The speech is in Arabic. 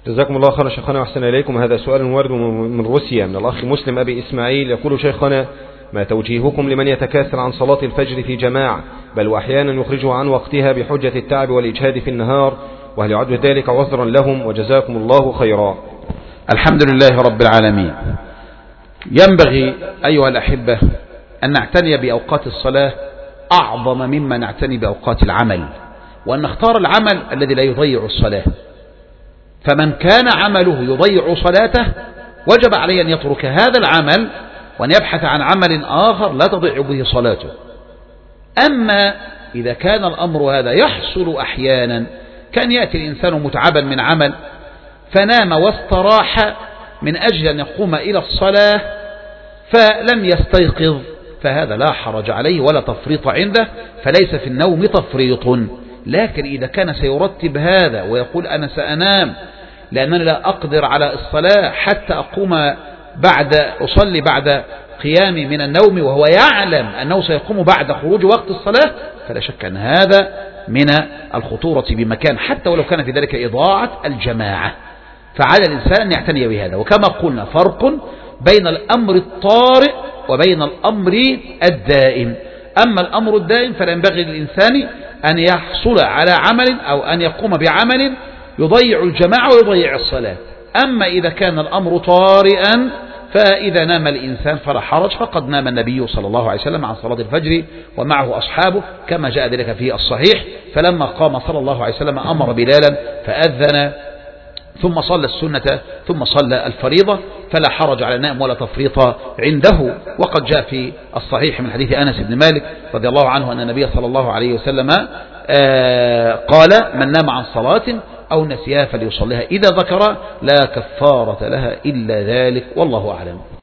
جزاكم الله خيرا شيخنا وأحسن إليكم. هذا سؤال وارد من روسيا من الأخ مسلم أبي إسماعيل، يقول: شيخنا، ما توجيهكم لمن يتكاسل عن صلاة الفجر في جماعة، بل وأحيانا يخرجها عن وقتها بحجة التعب والإجهاد في النهار، وهل يعد ذلك عذرا لهم؟ وجزاكم الله خيرا. الحمد لله رب العالمين. ينبغي أيها الأحبة أن نعتني بأوقات الصلاة أعظم مما نعتني بأوقات العمل، وأن نختار العمل الذي لا يضيع الصلاة. فمن كان عمله يضيع صلاته وجب عليه أن يترك هذا العمل وأن يبحث عن عمل آخر لا تضيع به صلاته. أما إذا كان الأمر هذا يحصل أحيانا، كان يأتي الإنسان متعبا من عمل فنام واستراح من أجل أن يقوم إلى الصلاة فلم يستيقظ، فهذا لا حرج عليه ولا تفريط عنده، فليس في النوم تفريط. لكن إذا كان سيرتب هذا ويقول أنا سأنام لأنني لا أقدر على الصلاة حتى أصلي بعد قيامي من النوم، وهو يعلم أنه سيقوم بعد خروج وقت الصلاة، فلا شك أن هذا من الخطورة بمكان، حتى ولو كان في ذلك إضاعة الجماعة. فعلى الإنسان أن يعتني بهذا. وكما قلنا فرق بين الأمر الطارئ وبين الأمر الدائم. أما الأمر الدائم فلا ينبغي للإنسان أن يحصل على عمل أو أن يقوم بعمل يضيع الجماعة ويضيع الصلاة. أما إذا كان الأمر طارئا فإذا نام الإنسان فلا حرج، فقد نام النبي صلى الله عليه وسلم عن صلاة الفجر ومعه أصحابه كما جاء ذلك في الصحيح. فلما قام صلى الله عليه وسلم أمر بلالا فأذن ثم صلى السنة ثم صلى الفريضة، فلا حرج على النائم ولا تفريط عنده. وقد جاء في الصحيح من حديث أنس بن مالك رضي الله عنه أن النبي صلى الله عليه وسلم قال: من نام عن صلاة أو نسيها فليصليها إذا ذكر، لا كفارة لها إلا ذلك، والله أعلم.